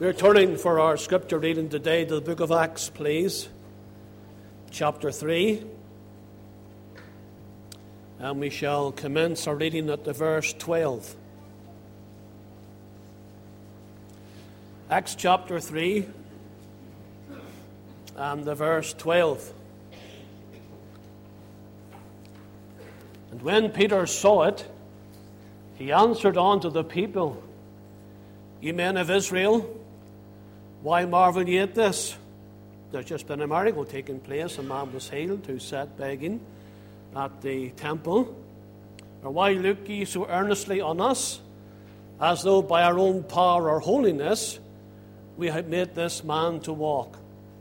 We're turning for our scripture reading today to the book of Acts, please. Chapter 3. And we shall commence our reading at the verse 12. Acts chapter 3 and the verse 12. And when Peter saw it, he answered unto the people, Ye men of Israel, why marvel ye at this? There's just been a miracle taking place. A man was healed who sat begging at the temple. Or why look ye so earnestly on us, as though by our own power or holiness we had made this man to walk?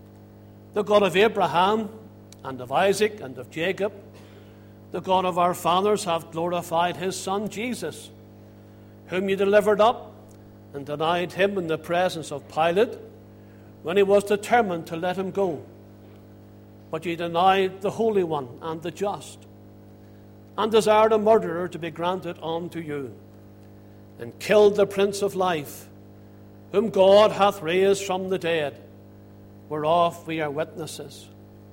The God of Abraham and of Isaac and of Jacob, the God of our fathers, hath glorified his Son Jesus, whom ye delivered up and denied him in the presence of Pilate, when he was determined to let him go. But ye denied the Holy One and the Just, and desired a murderer to be granted unto you, and killed the Prince of Life, whom God hath raised from the dead, whereof we are witnesses.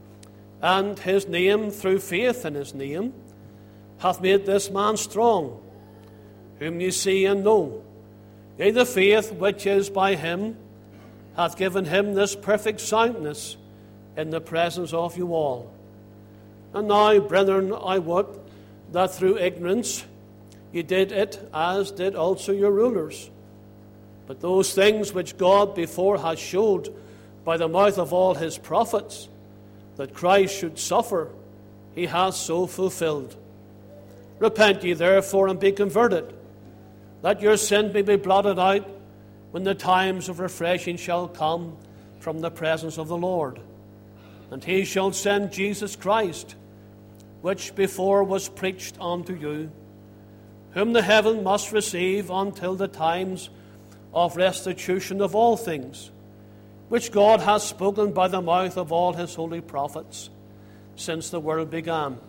And his name, through faith in his name, hath made this man strong, whom ye see and know. Yea, the faith which is by him hath given him this perfect soundness in the presence of you all. And now, brethren, I wot that through ignorance ye did it, as did also your rulers. But those things which God before had showed by the mouth of all his prophets, that Christ should suffer, he hath so fulfilled. Repent ye therefore and be converted, that your sin may be blotted out, when the times of refreshing shall come from the presence of the Lord. And he shall send Jesus Christ, which before was preached unto you, whom the heaven must receive until the times of restitution of all things, which God hath spoken by the mouth of all his holy prophets, since the world began.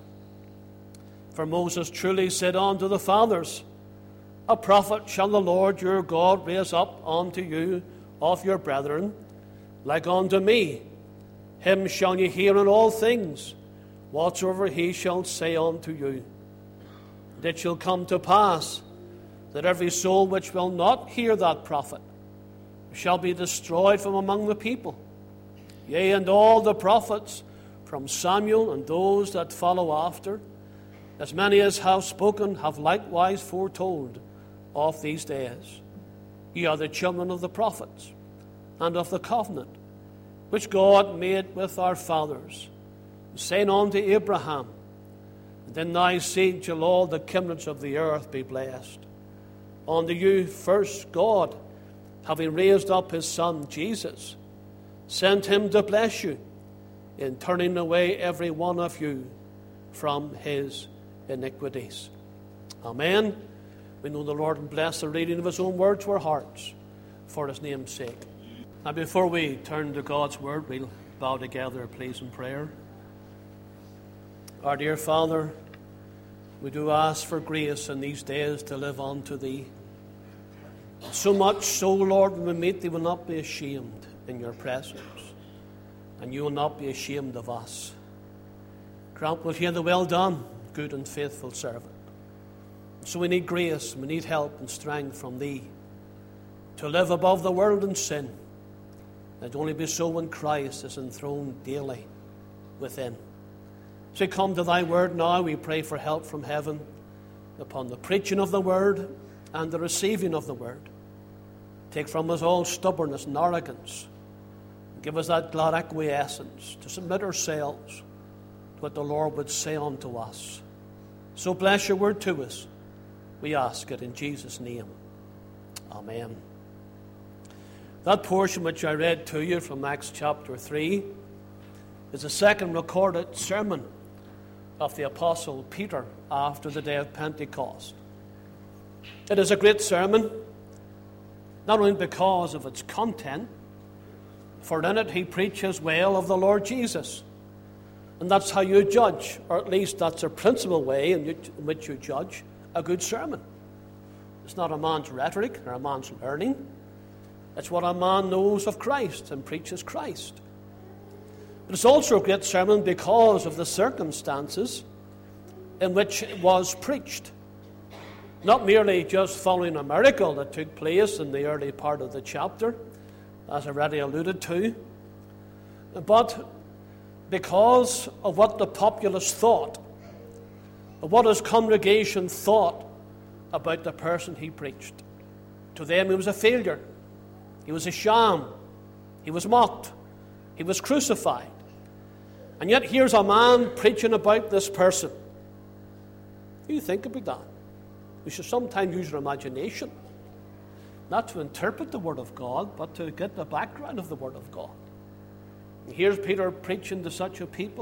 For Moses truly said unto the fathers, A prophet shall the Lord your God raise up unto you of your brethren, like unto me. Him shall ye hear in all things, whatsoever he shall say unto you. And it shall come to pass that every soul which will not hear that prophet shall be destroyed from among the people. Yea, and all the prophets, from Samuel and those that follow after, as many as have spoken, have likewise foretold of these days. Ye are the children of the prophets, and of the covenant which God made with our fathers, saying unto Abraham, And in thy seed shall all the kindreds of the earth be blessed. Unto you first God, having raised up his Son Jesus, sent him to bless you, in turning away every one of you from his iniquities. Amen. We know the Lord will bless the reading of his own word to our hearts for his name's sake. Now, before we turn to God's word, we'll bow together, please, in prayer. Our dear Father, we do ask for grace in these days to live unto thee. So much so, Lord, when we meet thee, will not be ashamed in your presence, and you will not be ashamed of us. Grant we'll hear the well done, good and faithful servant. So we need grace, we need help and strength from thee to live above the world and sin. Let only be so when Christ is enthroned daily within. So we come to thy word now. We pray for help from heaven upon the preaching of the word and the receiving of the word. Take from us all stubbornness and arrogance. Give us that glad acquiescence to submit ourselves to what the Lord would say unto us. So bless your word to us. We ask it in Jesus' name. Amen. That portion which I read to you from Acts chapter 3 is the second recorded sermon of the Apostle Peter after the day of Pentecost. It is a great sermon, not only because of its content, for in it he preaches well of the Lord Jesus. And that's how you judge, or at least that's a principal way in which you judge a good sermon. It's not a man's rhetoric or a man's learning. It's what a man knows of Christ and preaches Christ. But it's also a great sermon because of the circumstances in which it was preached. Not merely just following a miracle that took place in the early part of the chapter, as I already alluded to, but because of what the populace thought, of what his congregation thought about the person he preached. To them, he was a failure. He was a sham. He was mocked. He was crucified. And yet here's a man preaching about this person. What do you think about that? We should sometimes use our imagination, not to interpret the Word of God, but to get the background of the Word of God. And here's Peter preaching to such a people,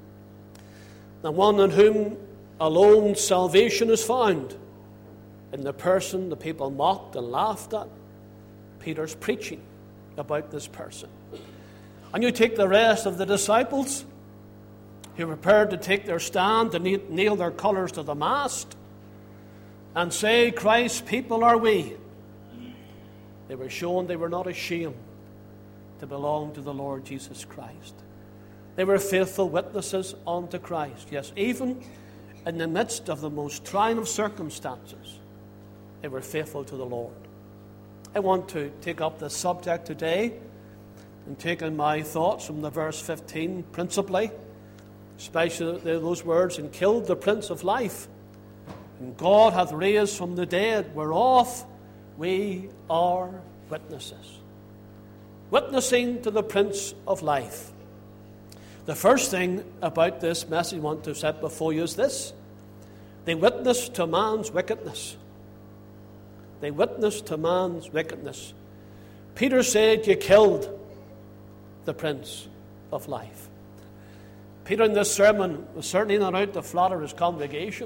the one in whom alone salvation is found. In the person the people mocked and laughed at, Peter's preaching about this person. And you take the rest of the disciples who were prepared to take their stand, to nail their colours to the mast, and say, Christ's people are we. They were shown they were not ashamed to belong to the Lord Jesus Christ. They were faithful witnesses unto Christ. Yes, even in the midst of the most trying of circumstances, they were faithful to the Lord. I want to take up this subject today and take in my thoughts from the verse 15 principally, especially those words, and killed the Prince of Life, and God hath raised from the dead, whereof we are witnesses. Witnessing to the Prince of Life. The first thing about this message I want to set before you is this. They witness to man's wickedness. They witness to man's wickedness. Peter said, you killed the Prince of Life. Peter in this sermon was certainly not out to flatter his congregation.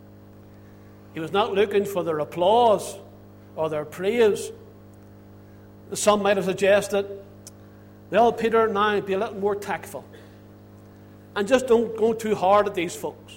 He was not looking for their applause or their praise. Some might have suggested, well, Peter, now be a little more tactful. And just don't go too hard at these folks.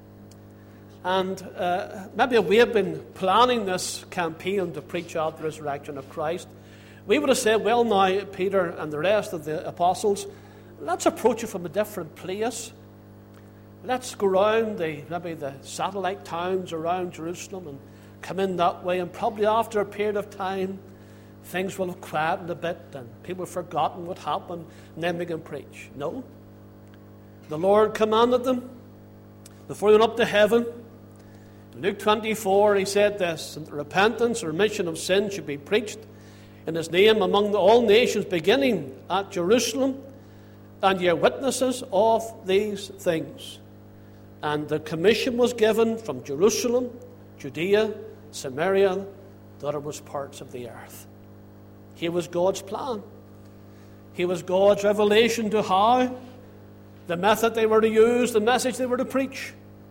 And maybe we have been planning this campaign to preach out the resurrection of Christ. We would have said, well, now, Peter and the rest of the apostles, let's approach it from a different place. Let's go around maybe the satellite towns around Jerusalem and come in that way. And probably after a period of time, things will have quietened a bit and people have forgotten what happened, and then we can preach. No. The Lord commanded them before they went up to heaven. In Luke 24, he said this, that repentance or remission of sin should be preached in his name among all nations, beginning at Jerusalem, and ye are witnesses of these things. And the commission was given from Jerusalem, Judea, Samaria, the uttermost parts of the earth. Here was God's plan. Here was God's revelation to how, the method they were to use, the message they were to preach,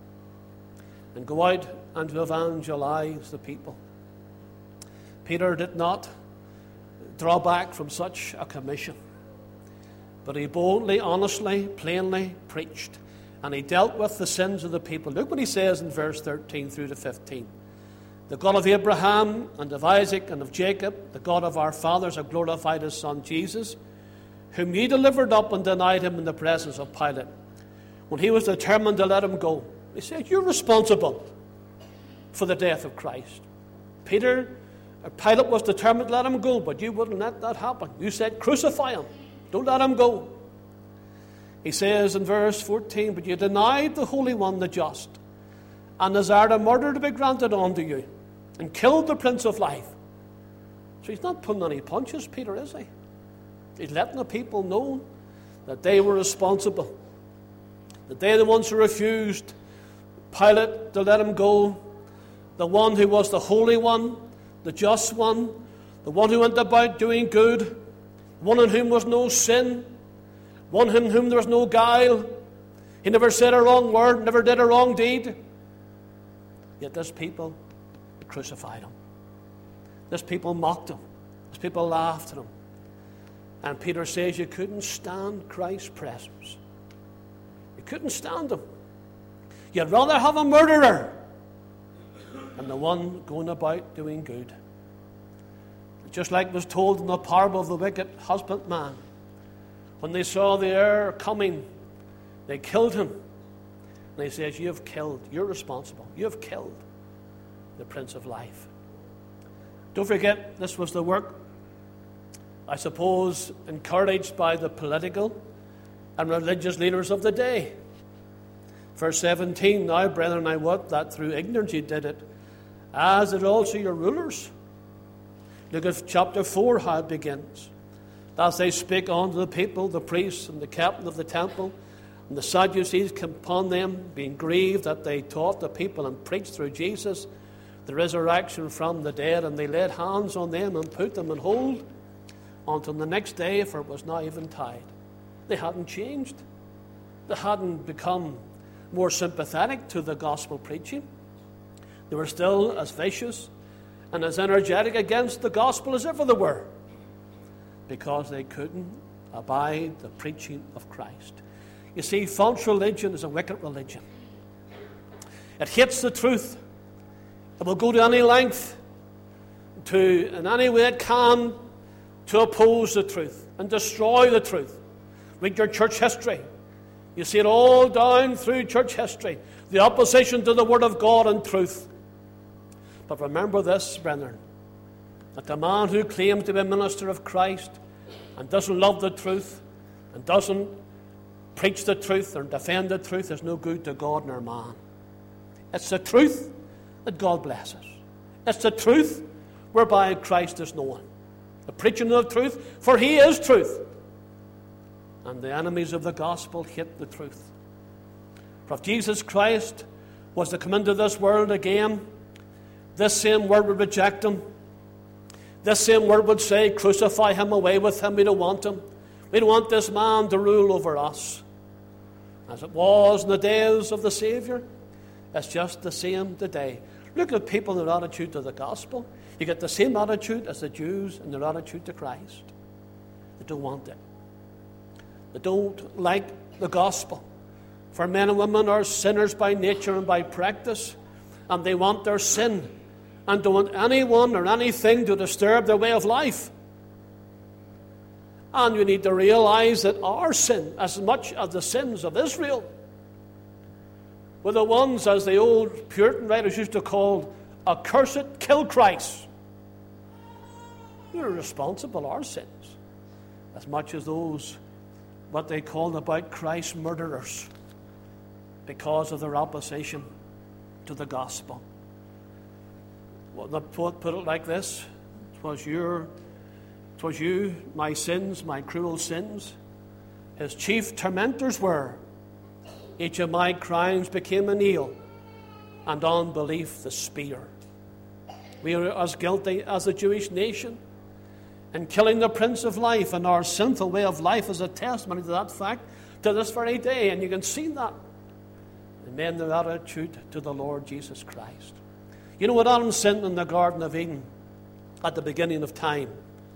and go out and to evangelize the people. Peter did not draw back from such a commission, but he boldly, honestly, plainly preached, and he dealt with the sins of the people. Look what he says in verse 13 through to 15. The God of Abraham and of Isaac and of Jacob, the God of our fathers, have glorified his Son Jesus, whom ye delivered up and denied him in the presence of Pilate, when he was determined to let him go. He said, you're responsible for the death of Christ. Pilate was determined to let him go, but you wouldn't let that happen. You said, crucify him. Don't let him go. He says in verse 14, but you denied the Holy One, the just, and desired a murder to be granted unto you, and killed the Prince of Life. So he's not pulling any punches, Peter, is he? He's letting the people know that they were responsible, that they're the ones who refused Pilate to let him go, the one who was the Holy One, the just one, the one who went about doing good, one in whom was no sin, one in whom there was no guile. He never said a wrong word, never did a wrong deed. Yet this people crucified him. This people mocked him. This people laughed at him. And Peter says you couldn't stand Christ's presence. You couldn't stand him. You'd rather have a murderer than the one going about doing good. Just like was told in the parable of the wicked husbandman. When they saw the heir coming, they killed him. And he says, you're responsible. You have killed the Prince of Life. Don't forget, this was the work, I suppose, encouraged by the political and religious leaders of the day. Verse 17, now, brethren, I wot that through ignorance ye did it, as did also your rulers. Look at chapter 4, how it begins. As they spake unto the people, the priests and the captain of the temple, and the Sadducees came upon them, being grieved that they taught the people and preached through Jesus the resurrection from the dead, and they laid hands on them and put them in hold until the next day, for it was now eventide. They hadn't changed. They hadn't become more sympathetic to the gospel preaching. They were still as vicious and as energetic against the gospel as ever they were, because they couldn't abide the preaching of Christ. You see, false religion is a wicked religion. It hates the truth. It will go to any length, in any way it can, to oppose the truth and destroy the truth. Read your church history. You see it all down through church history. The opposition to the Word of God and truth. But remember this, brethren, that the man who claims to be a minister of Christ and doesn't love the truth and doesn't preach the truth or defend the truth is no good to God nor man. It's the truth that God blesses. It's the truth whereby Christ is known. The preaching of the truth, for He is truth. And the enemies of the gospel hate the truth. For if Jesus Christ was to come into this world again, this same word would reject Him. This same word would say, crucify Him, away with Him, we don't want Him. We don't want this man to rule over us. As it was in the days of the Savior, it's just the same today. Look at people in their attitude to the gospel. You get the same attitude as the Jews in their attitude to Christ. They don't want it. They don't like the gospel. For men and women are sinners by nature and by practice, and they want their sin and don't want anyone or anything to disturb their way of life. And you need to realize that our sin, as much as the sins of Israel, were the ones, as the old Puritan writers used to call, accursed kill Christ. You're responsible, our sins, as much as those, what they called about Christ, murderers, because of their opposition to the gospel. Well, the poet put it like this: "'Twas you, my sins, my cruel sins, His chief tormentors were. Each of my crimes became a nail, and unbelief the spear." We are as guilty as the Jewish nation in killing the Prince of Life, and our sinful way of life is a testimony to that fact to this very day. And you can see that in men, their attitude to the Lord Jesus Christ. You know what Adam sinned in the Garden of Eden at the beginning of time?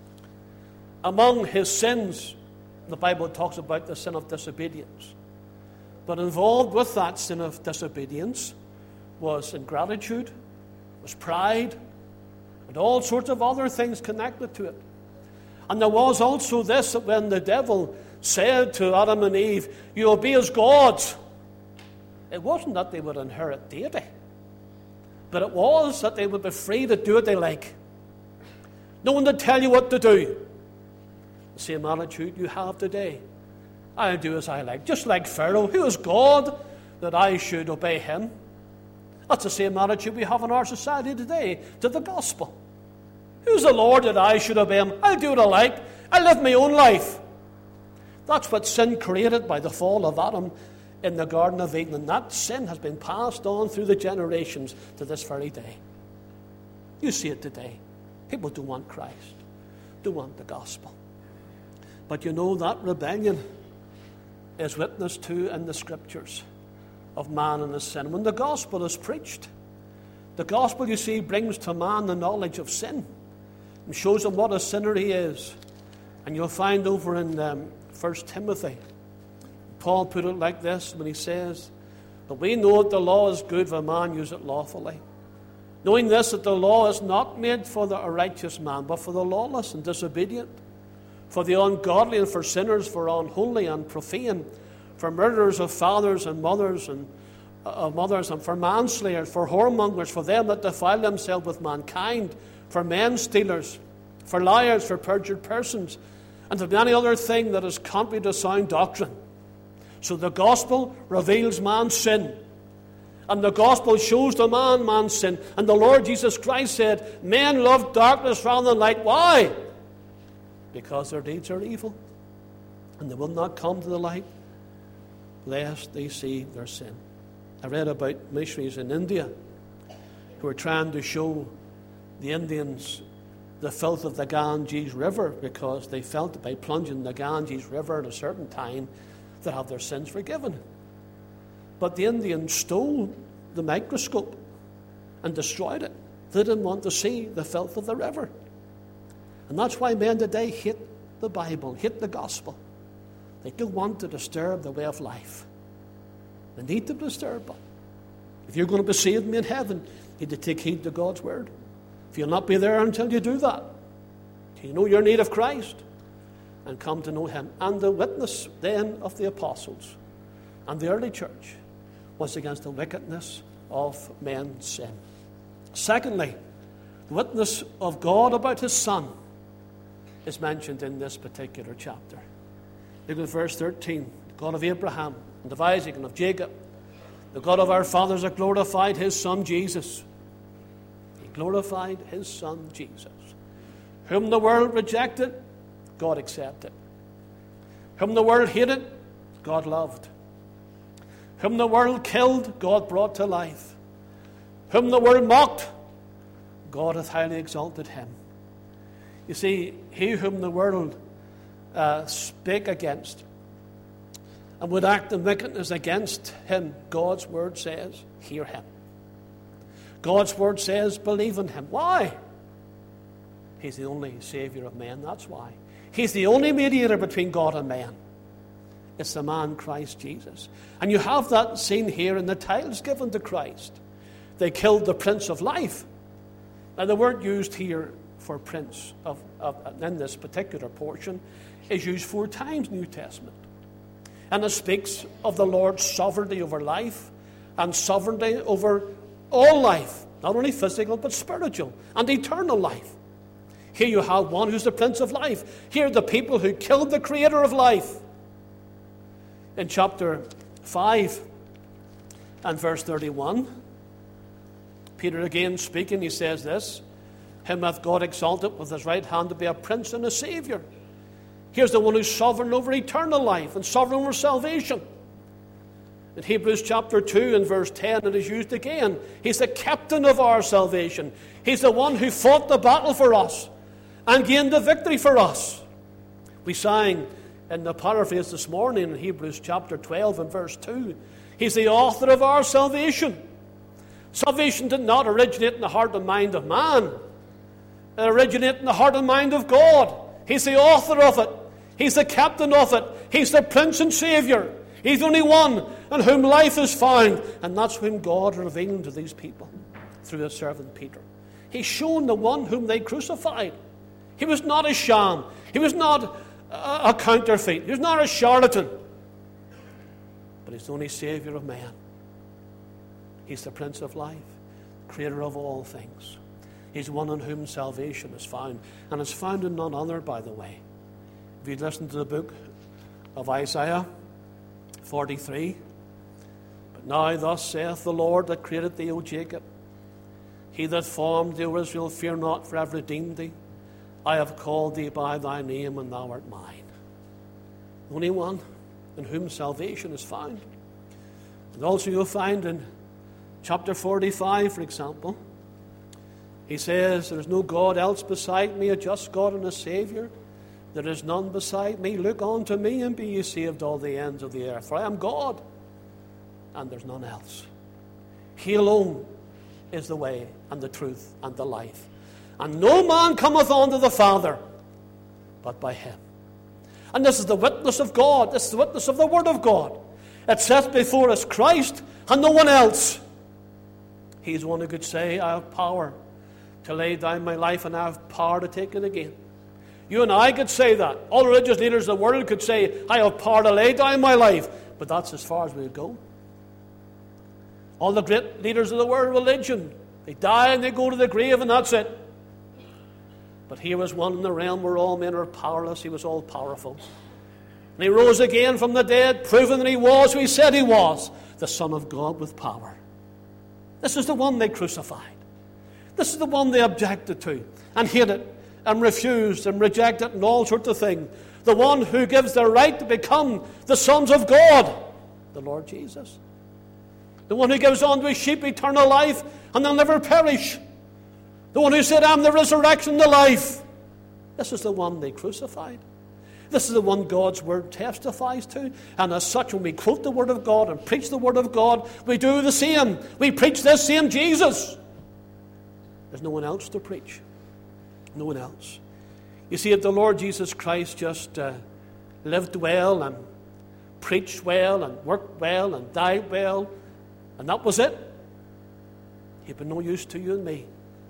Among his sins, the Bible talks about the sin of disobedience. But involved with that sin of disobedience was ingratitude, was pride, and all sorts of other things connected to it. And there was also this, that when the devil said to Adam and Eve, "You will be as gods," it wasn't that they would inherit deity, but it was that they would be free to do what they like. No one to tell you what to do. The same attitude you have today. I'll do as I like. Just like Pharaoh, who is God that I should obey him? That's the same attitude we have in our society today to the gospel. Who's the Lord that I should obey him? I'll do what I like. I'll live my own life. That's what sin created by the fall of Adam in the Garden of Eden. And that sin has been passed on through the generations to this very day. You see it today. People don't want Christ, don't want the gospel. But you know that rebellion is witnessed to in the Scriptures of man and his sin. When the gospel is preached, the gospel, you see, brings to man the knowledge of sin and shows him what a sinner he is. And you'll find over in 1 Timothy, Paul put it like this when he says, "But we know that the law is good if a man use it lawfully. knowing this, that the law is not made for the righteous man, but for the lawless and disobedient, for the ungodly and for sinners, for unholy and profane, for murderers of fathers and mothers and for manslayers, for whoremongers, for them that defile themselves with mankind, for men stealers, for liars, for perjured persons, and for any other thing that is contrary to sound doctrine. So the gospel reveals man's sin. And the gospel shows to man man's sin. And the Lord Jesus Christ said, men love darkness rather than light. Why? Because their deeds are evil. And they will not come to the light, lest they see their sin. I read about missionaries in India who were trying to show the Indians the filth of the Ganges River, because they felt that by plunging the Ganges River at a certain time, they'd have their sins forgiven. But the Indians stole the microscope and destroyed it. They didn't want to see the filth of the river. And that's why men today hate the Bible, hate the gospel. They don't want to disturb the way of life. They need to disturb it. If you're going to be saved and be in heaven, you need to take heed to God's word. If you'll not be there until you do that, you know your need of Christ and come to know him. And the witness then of the apostles and the early church was against the wickedness of men's sin. Secondly, the witness of God about his Son is mentioned in this particular chapter. Look at verse 13. The God of Abraham and of Isaac and of Jacob, the God of our fathers, hath glorified his Son Jesus. He glorified his Son Jesus, whom the world rejected, God accepted. Whom the world hated, God loved. Whom the world killed, God brought to life. Whom the world mocked, God hath highly exalted him. You see, he whom the world spake against and would act in wickedness against him, God's word says, hear him. God's word says, believe in him. Why? He's the only Savior of men, that's why. He's the only mediator between God and man. It's the man Christ Jesus. And you have that seen here in the titles given to Christ. They killed the Prince of Life. Now the word used here for prince in this particular portion is used 4 times in the New Testament. And it speaks of the Lord's sovereignty over life and sovereignty over all life, not only physical but spiritual and eternal life. Here you have one who's the Prince of Life. Here are the people who killed the Creator of life. In chapter 5 and verse 31, Peter again speaking, he says this, him hath God exalted with his right hand to be a prince and a Savior. Here's the one who's sovereign over eternal life and sovereign over salvation. In Hebrews chapter 2 and verse 10 it is used again. He's the captain of our salvation. He's the one who fought the battle for us and gained the victory for us. We sang in the paraphrase this morning in Hebrews chapter 12 and verse 2. He's the author of our salvation. Salvation did not originate in the heart and mind of man. It originated in the heart and mind of God. He's the author of it. He's the captain of it. He's the Prince and Savior. He's the only one in whom life is found. And that's whom God revealed to these people through his servant Peter. He's shown the one whom they crucified. He was not a sham. He was not a counterfeit. He was not a charlatan. But he's the only Savior of man. He's the Prince of Life, Creator of all things. He's one in whom salvation is found. And it's found in none other, by the way. If you listen to the book of Isaiah 43, but now thus saith the Lord that created thee, O Jacob, he that formed thee, O Israel, fear not, for I have redeemed thee. I have called thee by thy name, and thou art mine. The only one in whom salvation is found. And also you'll find in chapter 45, for example, he says, there is no God else beside me, a just God and a Savior. There is none beside me. Look unto me and be ye saved all the ends of the earth. For I am God, and there's none else. He alone is the way and the truth and the life. And no man cometh unto the Father but by him. And this is the witness of God. This is the witness of the Word of God. It sets before us Christ and no one else. He's the one who could say, I have power to lay down my life and I have power to take it again. You and I could say that. All religious leaders of the world could say, I have power to lay down my life. But that's as far as we would go. All the great leaders of the world religion, they die and they go to the grave and that's it. But here was one in the realm where all men are powerless. He was all powerful. And he rose again from the dead, proving that he was who he said he was, the Son of God with power. This is the one they crucified. This is the one they objected to and hated and refused and rejected and all sorts of things. The one who gives the right to become the sons of God, the Lord Jesus. The one who gives unto his sheep eternal life and they'll never perish. The one who said, I'm the resurrection and the life. This is the one they crucified. This is the one God's word testifies to. And as such, when we quote the word of God and preach the word of God, we do the same. We preach this same Jesus. There's no one else to preach. No one else. You see, if the Lord Jesus Christ just lived well and preached well and worked well and died well, and that was it, he'd be no use to you and me.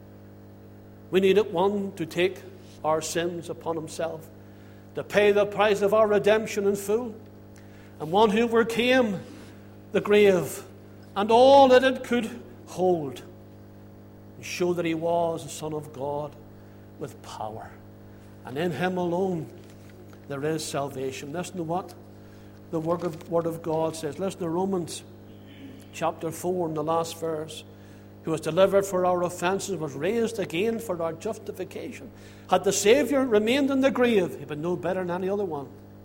We needed one to take our sins upon himself, to pay the price of our redemption in full, and one who overcame the grave and all that it could hold, and show that he was the Son of God with power. And in him alone there is salvation. Listen to what the Word of God says. Listen to Romans chapter 4 in the last verse. Who was delivered for our offences, was raised again for our justification. Had the Saviour remained in the grave, he'd been no better than any other one.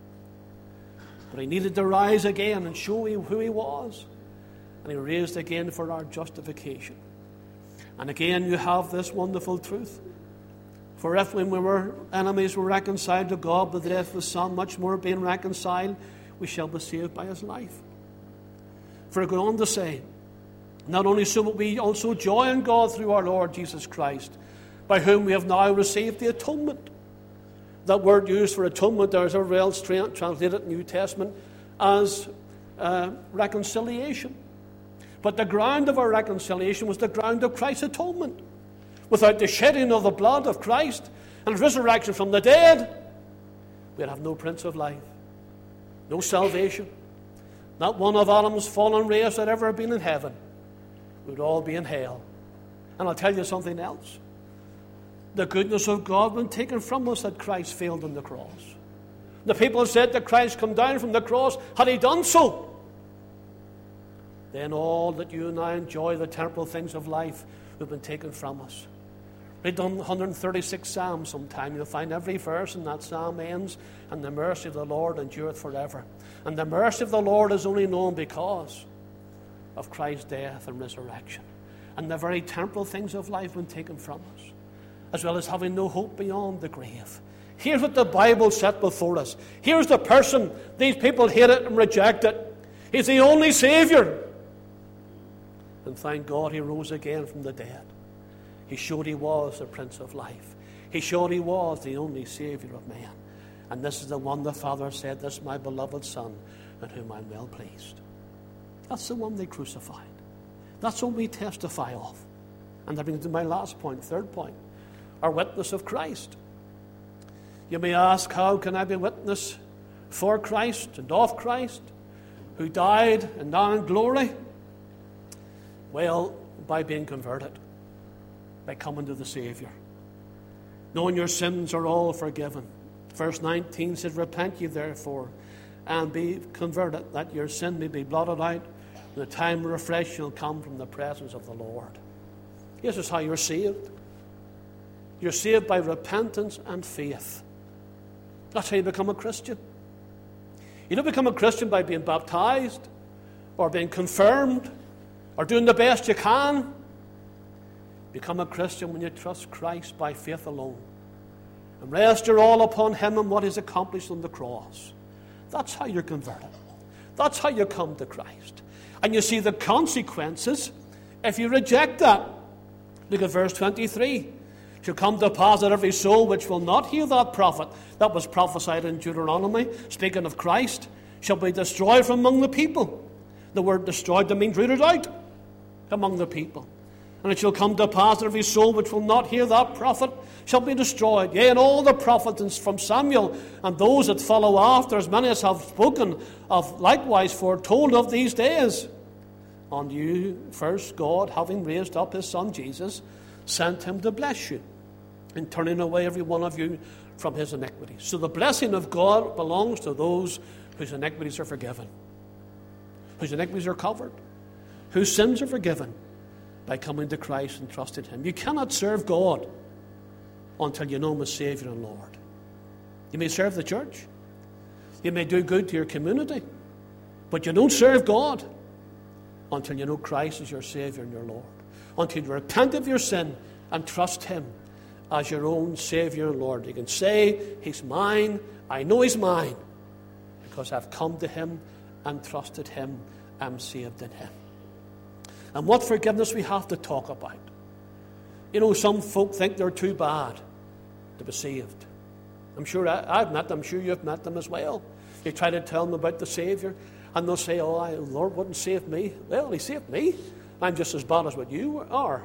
But he needed to rise again and show who he was. And he raised again for our justification. And again you have this wonderful truth. For if when we were enemies were reconciled to God by the death of his Son, much more being reconciled, we shall be saved by his life. For it goes on to say, not only so, but we also joy in God through our Lord Jesus Christ, by whom we have now received the atonement. That word used for atonement, there is everywhere else translated in the New Testament as reconciliation. But the ground of our reconciliation was the ground of Christ's atonement. Without the shedding of the blood of Christ and his resurrection from the dead, we'd have no Prince of Life, no salvation. Not one of Adam's fallen race had ever been in heaven. We'd all be in hell. And I'll tell you something else. The goodness of God when taken from us that Christ failed on the cross. The people said that Christ come down from the cross. Had he done so, then all that you and I enjoy, the temporal things of life, would have been taken from us. Read done 136 Psalms sometime. You'll find every verse in that psalm ends, and the mercy of the Lord endureth forever. And the mercy of the Lord is only known because of Christ's death and resurrection. And the very temporal things of life when taken from us, as well as having no hope beyond the grave. Here's what the Bible set before us. Here's the person these people hated and rejected. He's the only Savior. And thank God he rose again from the dead. He showed he was the Prince of Life. He showed he was the only Savior of man. And this is the one the Father said, this is my beloved Son, in whom I'm well pleased. That's the one they crucified. That's what we testify of. And that brings me to my last point, third point, our witness of Christ. You may ask, how can I be witness for Christ and of Christ, who died and now in glory? Well, by being converted, by coming to the Savior. Knowing your sins are all forgiven. Verse 19 says, repent ye therefore, and be converted, that your sin may be blotted out, and the time of refreshing shall come from the presence of the Lord. This is how you're saved. You're saved by repentance and faith. That's how you become a Christian. You don't become a Christian by being baptized, or being confirmed, or doing the best you can. Become a Christian when you trust Christ by faith alone, and rest your all upon him and what he's accomplished on the cross. That's how you're converted. That's how you come to Christ. And you see the consequences if you reject that. Look at verse 23. Shall come to pass that every soul which will not hear that prophet that was prophesied in Deuteronomy, speaking of Christ, shall be destroyed from among the people. The word destroyed means rooted out among the people. And it shall come to pass that every soul which will not hear that prophet shall be destroyed. Yea, and all the prophets from Samuel and those that follow after, as many as have spoken of, likewise foretold of these days. And you first, God, having raised up his Son Jesus, sent him to bless you, in turning away every one of you from his iniquities. So the blessing of God belongs to those whose iniquities are forgiven, whose iniquities are covered, whose sins are forgiven by coming to Christ and trusting him. You cannot serve God until you know him as Savior and Lord. You may serve the church, you may do good to your community, but you don't serve God until you know Christ as your Savior and your Lord, until you repent of your sin and trust him as your own Savior and Lord. You can say, he's mine, I know he's mine, because I've come to him and trusted him, I'm saved in him. And what forgiveness we have to talk about. You know, some folk think they're too bad to be saved. I'm sure I've met them, I'm sure you've met them as well. You try to tell them about the Savior, and they'll say, oh, the Lord wouldn't save me. Well, he saved me. I'm just as bad as what you are.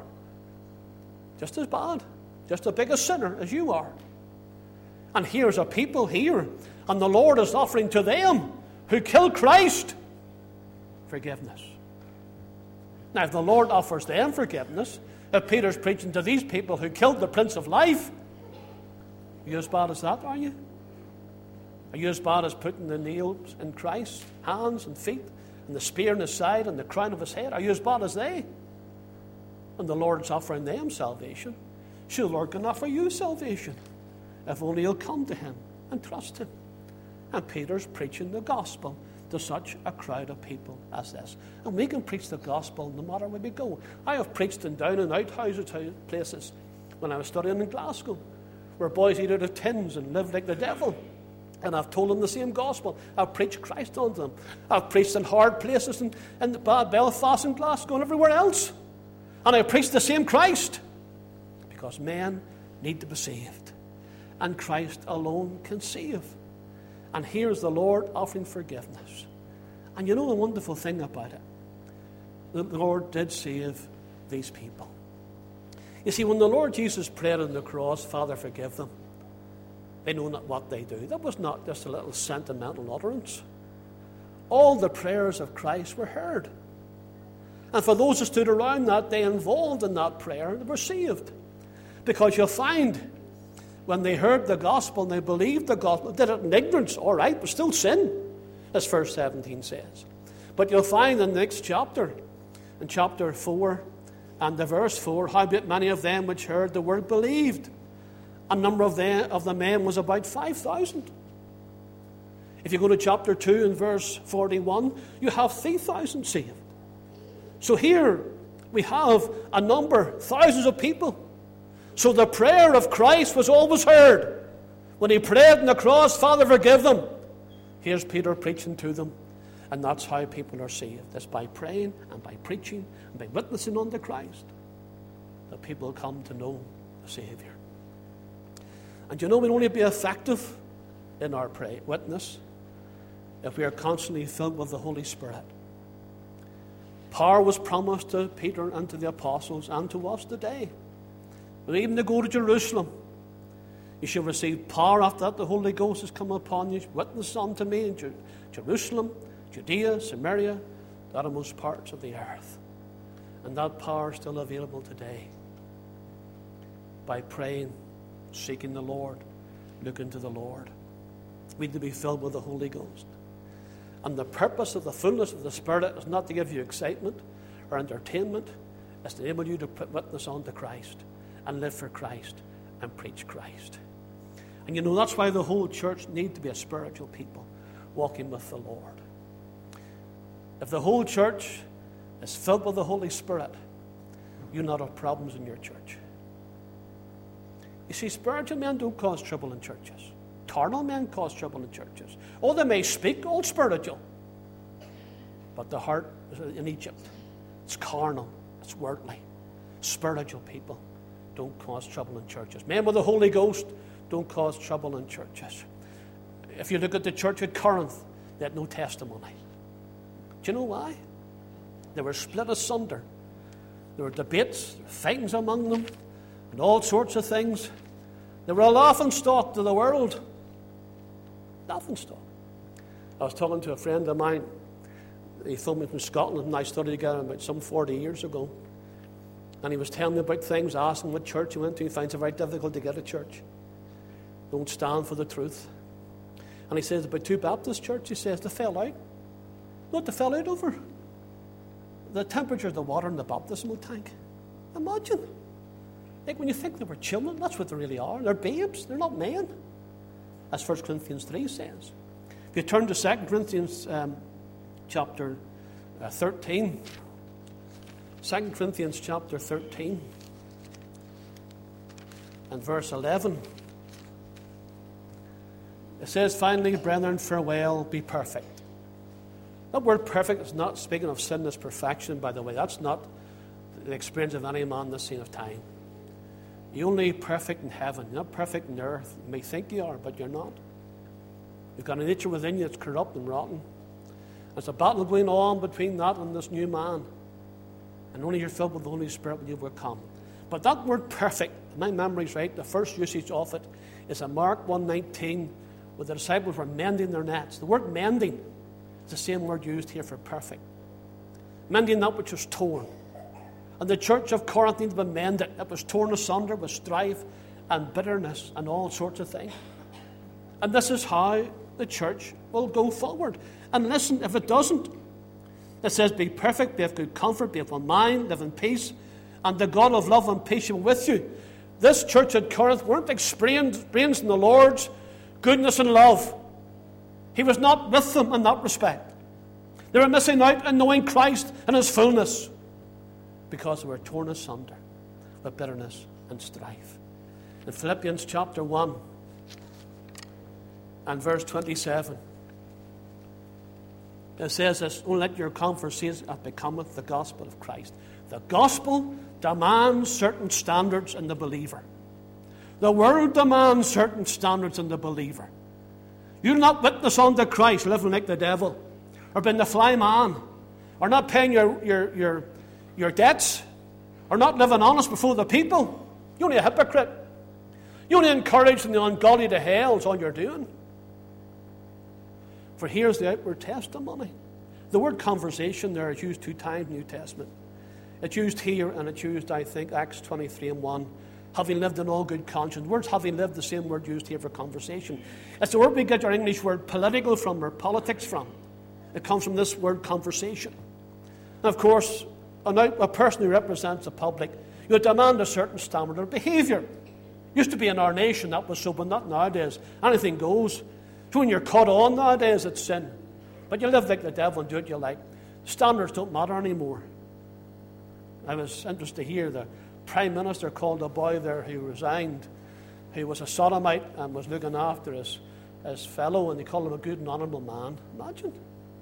Just as bad. Just as big a sinner as you are. And here's a people here, and the Lord is offering to them who killed Christ forgiveness. Now, if the Lord offers them forgiveness, if Peter's preaching to these people who killed the Prince of Life, are you as bad as that, are you? Are you as bad as putting the nails in Christ's hands and feet, and the spear in his side, and the crown of his head? Are you as bad as they? And the Lord's offering them salvation. Sure, the Lord can offer you salvation, if only you'll come to him and trust him. And Peter's preaching the gospel to such a crowd of people as this. And we can preach the gospel no matter where we go. I have preached in down and out places when I was studying in Glasgow, where boys eat out of tins and live like the devil. And I've told them the same gospel. I've preached Christ unto them. I've preached in hard places in Belfast and Glasgow and everywhere else. And I preached the same Christ. Because men need to be saved. And Christ alone can save. And here's the Lord offering forgiveness. And you know the wonderful thing about it? The Lord did save these people. You see, when the Lord Jesus prayed on the cross, Father, forgive them, they know not what they do. That was not just a little sentimental utterance. All the prayers of Christ were heard. And for those who stood around that day involved in that prayer, they were saved. Because you'll find when they heard the gospel and they believed the gospel, did it in ignorance, all right, but still sin, as verse 17 says. But you'll find in the next chapter, in chapter 4 and the verse 4, howbeit many of them which heard the word believed. A number of the men was about 5,000. If you go to chapter 2 and verse 41, you have 3,000 saved. So here we have a number, thousands of people. So the prayer of Christ was always heard. When he prayed on the cross, Father, forgive them. Here's Peter preaching to them. And that's how people are saved. It's by praying and by preaching and by witnessing unto Christ that people come to know the Savior. And you know, we'll only be effective in our witness if we are constantly filled with the Holy Spirit. Power was promised to Peter and to the apostles and to us today. And even to go to Jerusalem, you shall receive power after that the Holy Ghost has come upon you. Witness unto me in Jerusalem, Judea, Samaria, the uttermost parts of the earth. And that power is still available today. By praying, seeking the Lord, looking to the Lord. We need to be filled with the Holy Ghost. And the purpose of the fullness of the Spirit is not to give you excitement or entertainment. It's to enable you to put witness unto Christ and live for Christ and preach Christ. And you know, that's why the whole church needs to be a spiritual people walking with the Lord. If the whole church is filled with the Holy Spirit, you'll not have problems in your church. You see, spiritual men don't cause trouble in churches. Carnal men cause trouble in churches. Oh, they may speak all spiritual, but the heart is in Egypt. It's carnal. It's worldly. Spiritual people don't cause trouble in churches. Men with the Holy Ghost don't cause trouble in churches. If you look at the church at Corinth, they had no testimony. Do you know why? They were split asunder. There were debates, fightings among them, and all sorts of things. They were a laughingstock to the world. Laughingstock. I was talking to a friend of mine. He phoned me from Scotland, and I studied together about some 40 years ago. And he was telling me about things, asking what church he went to. He finds it very difficult to get a church. Don't stand for the truth. And he says about two Baptist churches, he says, they fell out. What they fell out over? The temperature of the water in the baptismal tank. Imagine. Like when you think they were children, that's what they really are. They're babes, they're not men. As 1 Corinthians 3 says. If you turn to 2 Corinthians chapter 13. 2 Corinthians chapter 13 and verse 11. It says, finally, brethren, farewell, be perfect. That word perfect is not speaking of sinless perfection, by the way. That's not the experience of any man in this scene of time. You're only perfect in heaven. You're not perfect in earth. You may think you are, but you're not. You've got a nature within you that's corrupt and rotten. There's a battle going on between that and this new man. And only you're filled with the Holy Spirit when you overcome. But that word perfect, if my memory's right, the first usage of it is in Mark 1:19, where the disciples were mending their nets. The word mending is the same word used here for perfect. Mending that which was torn. And the church of Corinth needed to be mended. It was torn asunder with strife and bitterness and all sorts of things. And this is how the church will go forward. And listen, if it doesn't, it says, be perfect, be of good comfort, be of one mind, live in peace, and the God of love and peace will be with you. This church at Corinth weren't experiencing the Lord's goodness and love. He was not with them in that respect. They were missing out on knowing Christ in His fullness because they were torn asunder with bitterness and strife. In Philippians chapter 1 and verse 27, it says this, oh, let your conversation as becometh the gospel of Christ. The gospel demands certain standards in the believer. The world demands certain standards in the believer. You'll not witness unto Christ living like the devil, or being the fly man, or not paying your debts, or not living honest before the people. You're only a hypocrite. You're only encouraging the ungodly to hell is all you're doing. For here's the outward testimony. The word conversation there is used 2 times in the New Testament. It's used here, and it's used, I think, Acts 23:1. Having lived in all good conscience. The word's having lived, the same word used here for conversation. It's the word we get our English word political from, or politics from. It comes from this word conversation. And of course, a person who represents the public, you demand a certain standard of behaviour. Used to be in our nation that was so, but not nowadays. Anything goes. So when you're caught on nowadays, it's sin. But you live like the devil and do what you like. Standards don't matter anymore. I was interested to hear the Prime Minister called a boy there who resigned, who was a sodomite and was looking after his fellow, and they called him a good and honourable man. Imagine.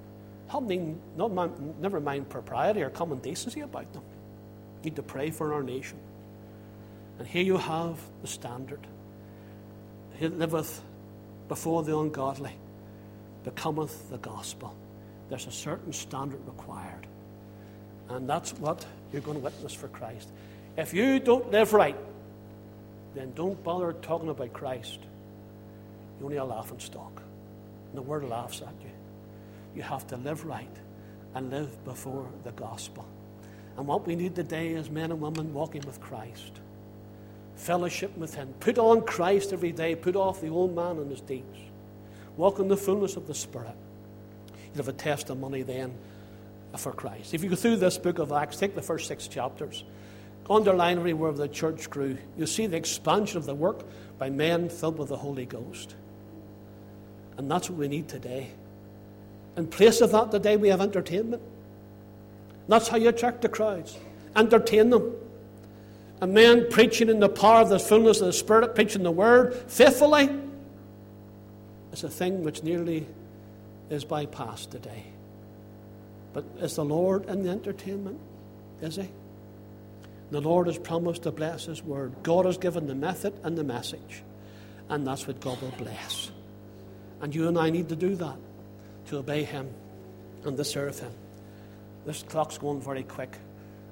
Never mind propriety or common decency about them. Need to pray for our nation. And here you have the standard. He liveth before the ungodly, becometh the gospel. There's a certain standard required. And that's what you're going to witness for Christ. If you don't live right, then don't bother talking about Christ. You're only a laughing stock. And the world laughs at you. You have to live right and live before the gospel. And what we need today is men and women walking with Christ. Fellowship with Him. Put on Christ every day. Put off the old man and his deeds. Walk in the fullness of the Spirit. You'll have a testimony then for Christ. If you go through this book of Acts, take the first 6 chapters. Underline everywhere the church grew. You'll see the expansion of the work by men filled with the Holy Ghost. And that's what we need today. In place of that today, we have entertainment. That's how you attract the crowds. Entertain them. And men preaching in the power of the fullness of the Spirit, preaching the Word faithfully, is a thing which nearly is bypassed today. But is the Lord in the entertainment? Is He? The Lord has promised to bless His Word. God has given the method and the message. And that's what God will bless. And you and I need to do that, to obey Him and to serve Him. This clock's going very quick.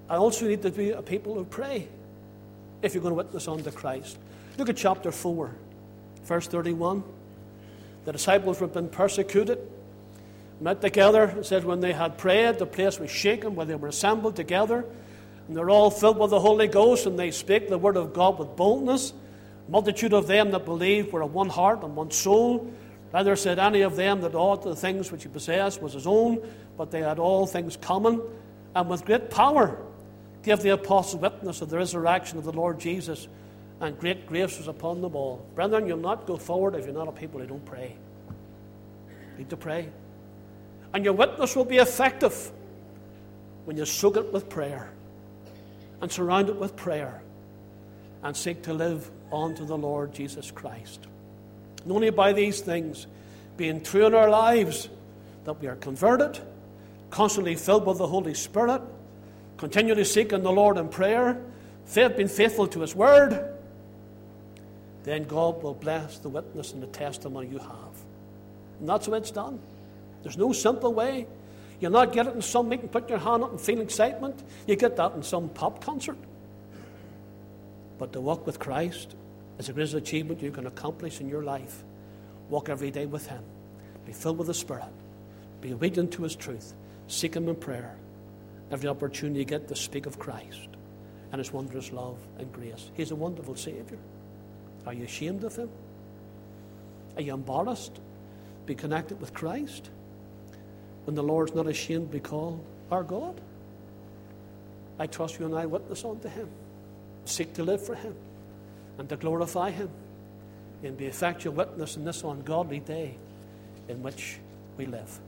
I also need to be a people who pray if you're going to witness unto Christ. Look at chapter 4, verse 31. The disciples were being persecuted, met together. It says when they had prayed, the place was shaken, where they were assembled together. And they're all filled with the Holy Ghost, and they spake the word of God with boldness. Multitude of them that believed were of one heart and one soul. Neither said any of them that aught of the things which he possessed was his own, but they had all things common. And with great power gave the apostles witness of the resurrection of the Lord Jesus, and great grace was upon them all. Brethren, you'll not go forward if you're not a people who don't pray. You need to pray. And your witness will be effective when you soak it with prayer and surround it with prayer and seek to live unto the Lord Jesus Christ. And only by these things, being true in our lives, that we are converted, constantly filled with the Holy Spirit, continually seeking the Lord in prayer, being faithful to His Word, then God will bless the witness and the testimony you have. And that's the way it's done. There's no simple way. You'll not get it in some meeting, put your hand up and feel excitement. You get that in some pop concert. But to walk with Christ is the greatest achievement you can accomplish in your life. Walk every day with Him. Be filled with the Spirit. Be obedient to His truth. Seek Him in prayer. Every opportunity you get to speak of Christ and His wondrous love and grace. He's a wonderful Savior. Are you ashamed of Him? Are you embarrassed to be connected with Christ when the Lord's not ashamed to be called our God? I trust you and I witness unto Him. Seek to live for Him and to glorify Him and be effectual witness in this ungodly day in which we live.